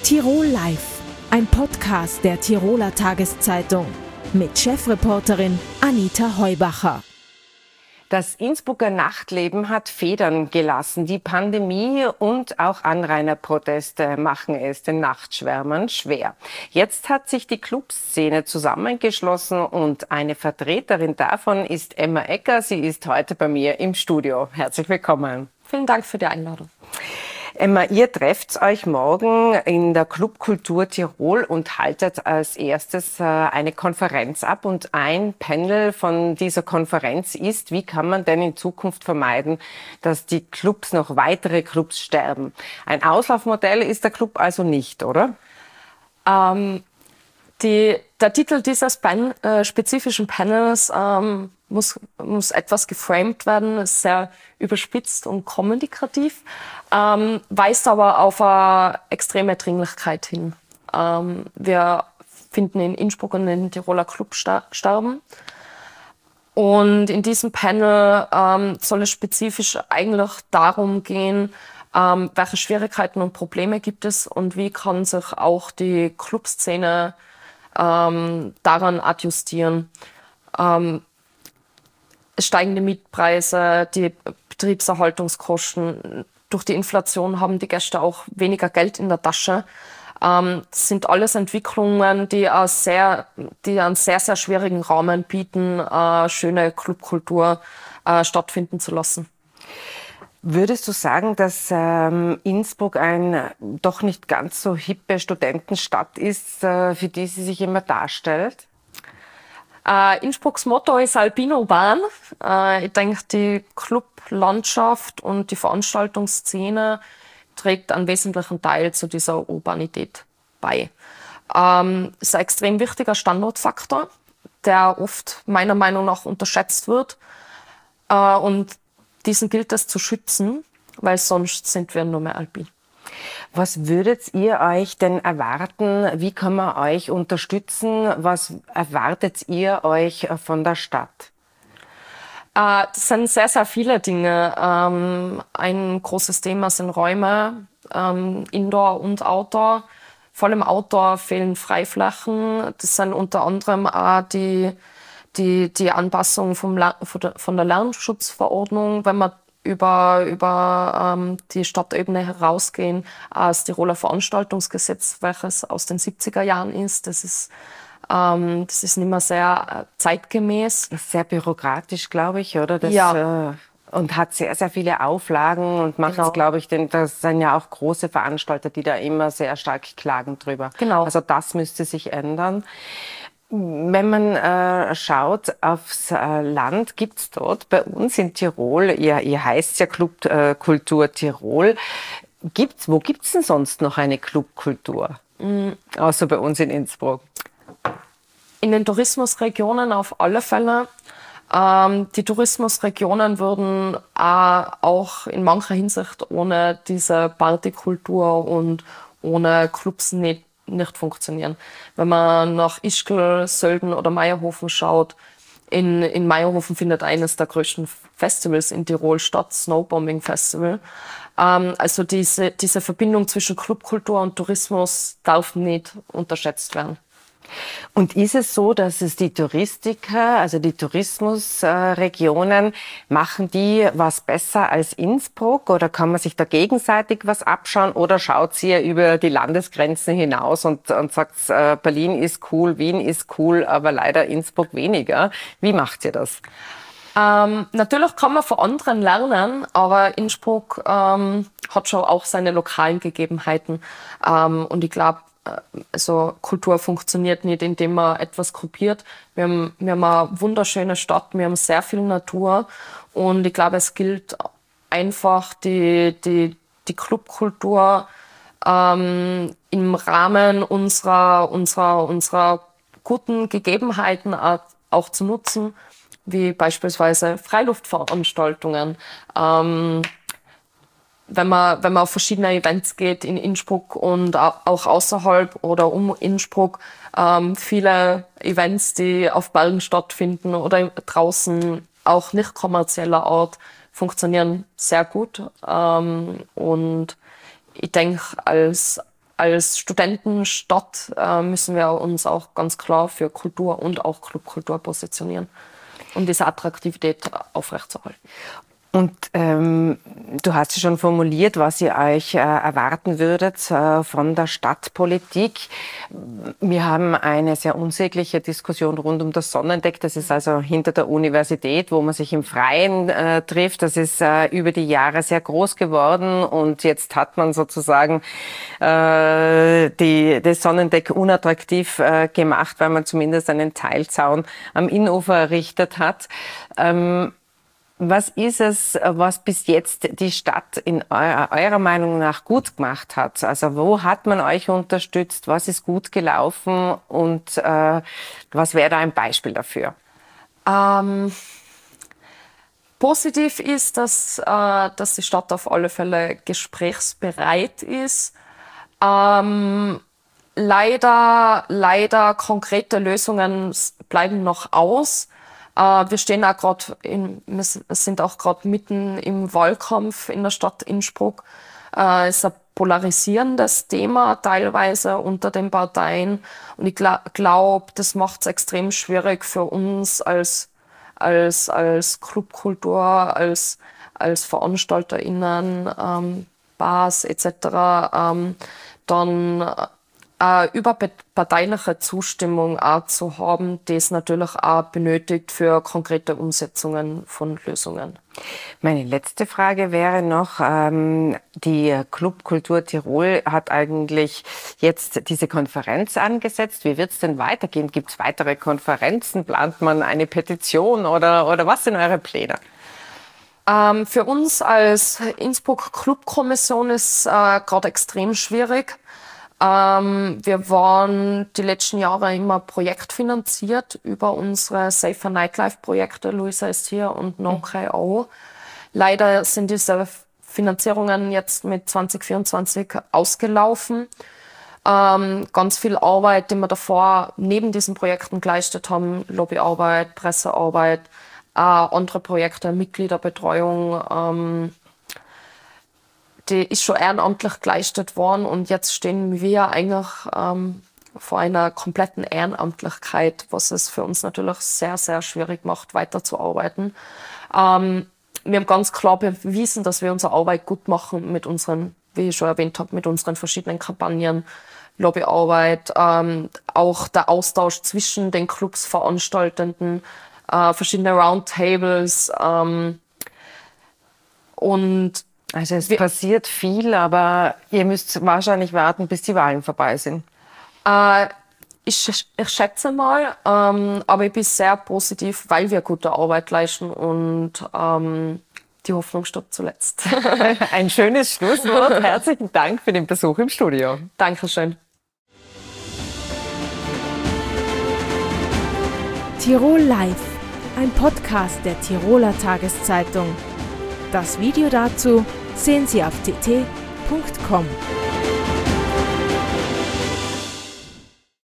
Tirol Live, ein Podcast der Tiroler Tageszeitung mit Chefreporterin Anita Heubacher. Das Innsbrucker Nachtleben hat Federn gelassen. Die Pandemie und auch Anrainerproteste machen es den Nachtschwärmern schwer. Jetzt hat sich die Clubszene zusammengeschlossen und eine Vertreterin davon ist Emma Ecker. Sie ist heute bei mir im Studio. Herzlich willkommen. Vielen Dank für die Einladung. Emma, ihr trefft euch morgen in der Clubkultur Tirol und haltet als erstes eine Konferenz ab. Und ein Panel von dieser Konferenz ist, wie kann man denn in Zukunft vermeiden, dass die Clubs noch weitere Clubs sterben? Ein Auslaufmodell ist der Club also nicht, oder? Der Titel dieses spezifischen Panels muss etwas geframed werden, ist sehr überspitzt und kommunikativ, weist aber auf eine extreme Dringlichkeit hin. Wir finden in Innsbruck und in Tiroler Club sterben. Und in diesem Panel soll es spezifisch eigentlich darum gehen, welche Schwierigkeiten und Probleme gibt es und wie kann sich auch die Clubszene daran adjustieren. Steigende Mietpreise, die Betriebserhaltungskosten, durch die Inflation haben die Gäste auch weniger Geld in der Tasche. Das sind alles Entwicklungen, die einen sehr, sehr schwierigen Rahmen bieten, schöne Clubkultur stattfinden zu lassen. Würdest du sagen, dass Innsbruck ein doch nicht ganz so hippe Studentenstadt ist, für die sie sich immer darstellt? Innsbrucks Motto ist Alpin Urban. Ich denke, die Clublandschaft und die Veranstaltungsszene trägt einen wesentlichen Teil zu dieser Urbanität bei. Es ist ein extrem wichtiger Standortfaktor, der oft meiner Meinung nach unterschätzt wird. Und diesen gilt es zu schützen, weil sonst sind wir nur mehr alpin. Was würdet ihr euch denn erwarten? Wie kann man euch unterstützen? Was erwartet ihr euch von der Stadt? Das sind sehr, sehr viele Dinge. Ein großes Thema sind Räume, Indoor und Outdoor. Vor allem Outdoor fehlen Freiflächen. Das sind unter anderem auch die Anpassung von der Lärmschutzverordnung, wenn wir über die Stadtebene herausgehen, das Tiroler Veranstaltungsgesetz, welches aus den 70er Jahren ist. Das ist nicht mehr sehr zeitgemäß. Das ist sehr bürokratisch, glaube ich, oder? Das, ja. Und hat sehr, sehr viele Auflagen und macht es, glaube ich, das sind ja auch große Veranstalter, die da immer sehr stark klagen drüber. Genau. Also das müsste sich ändern. Wenn man schaut aufs Land, gibt's dort bei uns in Tirol, ihr heißt ja Clubkultur Tirol, wo gibt's denn sonst noch eine Clubkultur? Außer bei uns in Innsbruck. In den Tourismusregionen auf alle Fälle. Die Tourismusregionen würden auch in mancher Hinsicht ohne diese Partykultur und ohne Clubs nicht funktionieren. Wenn man nach Ischgl, Sölden oder Meierhofen schaut, in Meierhofen findet eines der größten Festivals in Tirol statt, Snowbombing Festival. Also diese Verbindung zwischen Clubkultur und Tourismus darf nicht unterschätzt werden. Und ist es so, dass es die Touristiker, also die Tourismusregionen, machen die was besser als Innsbruck oder kann man sich da gegenseitig was abschauen oder schaut ihr über die Landesgrenzen hinaus und sagt, Berlin ist cool, Wien ist cool, aber leider Innsbruck weniger? Wie macht ihr das? Natürlich kann man von anderen lernen, aber Innsbruck hat schon auch seine lokalen Gegebenheiten und ich glaube, also Kultur funktioniert nicht, indem man etwas gruppiert. Wir haben eine wunderschöne Stadt, wir haben sehr viel Natur und ich glaube, es gilt einfach die Clubkultur im Rahmen unserer guten Gegebenheiten auch zu nutzen, wie beispielsweise Freiluftveranstaltungen. Wenn man auf verschiedene Events geht in Innsbruck und auch außerhalb oder um Innsbruck, viele Events, die auf Bergen stattfinden oder draußen auch nicht kommerzieller Art, funktionieren sehr gut. Und ich denke, als als Studentenstadt müssen wir uns auch ganz klar für Kultur und auch Clubkultur positionieren, um diese Attraktivität aufrechtzuerhalten. Und du hast ja schon formuliert, was ihr euch erwarten würdet von der Stadtpolitik. Wir haben eine sehr unsägliche Diskussion rund um das Sonnendeck. Das ist also hinter der Universität, wo man sich im Freien trifft. Das ist über die Jahre sehr groß geworden und jetzt hat man sozusagen das Sonnendeck unattraktiv gemacht, weil man zumindest einen Teilzaun am Innufer errichtet hat. Was ist es, was bis jetzt die Stadt in eurer Meinung nach gut gemacht hat? Also wo hat man euch unterstützt? Was ist gut gelaufen? Und was wäre da ein Beispiel dafür? Positiv ist, dass die Stadt auf alle Fälle gesprächsbereit ist. Leider konkrete Lösungen bleiben noch aus. Wir stehen auch sind auch gerade mitten im Wahlkampf in der Stadt Innsbruck. Es ist ein polarisierendes Thema teilweise unter den Parteien. Und ich glaube, das macht es extrem schwierig für uns als Clubkultur, als VeranstalterInnen, Bars etc. Dann überparteiliche Zustimmung auch zu haben, die es natürlich auch benötigt für konkrete Umsetzungen von Lösungen. Meine letzte Frage wäre noch, die Clubkultur Tirol hat eigentlich jetzt diese Konferenz angesetzt. Wie wird es denn weitergehen? Gibt es weitere Konferenzen? Plant man eine Petition oder was sind eure Pläne? Für uns als Innsbruck Clubkommission ist gerade extrem schwierig. Wir waren die letzten Jahre immer projektfinanziert über unsere Safer Nightlife Projekte. Luisa ist hier und No.KO. Leider sind diese Finanzierungen jetzt mit 2024 ausgelaufen. Ganz viel Arbeit, die wir davor neben diesen Projekten geleistet haben, Lobbyarbeit, Pressearbeit, andere Projekte, Mitgliederbetreuung, die ist schon ehrenamtlich geleistet worden und jetzt stehen wir eigentlich vor einer kompletten Ehrenamtlichkeit, was es für uns natürlich sehr, sehr schwierig macht, weiterzuarbeiten. Wir haben ganz klar bewiesen, dass wir unsere Arbeit gut machen mit unseren, wie ich schon erwähnt habe, mit unseren verschiedenen Kampagnen, Lobbyarbeit, auch der Austausch zwischen den Clubs, Veranstaltenden, verschiedene Roundtables und also es passiert viel, aber ihr müsst wahrscheinlich warten, bis die Wahlen vorbei sind. Ich schätze mal, aber ich bin sehr positiv, weil wir gute Arbeit leisten und die Hoffnung stirbt zuletzt. Ein schönes Schlusswort. Herzlichen Dank für den Besuch im Studio. Dankeschön. Tirol Live, ein Podcast der Tiroler Tageszeitung. Das Video dazu sehen Sie auf tt.com.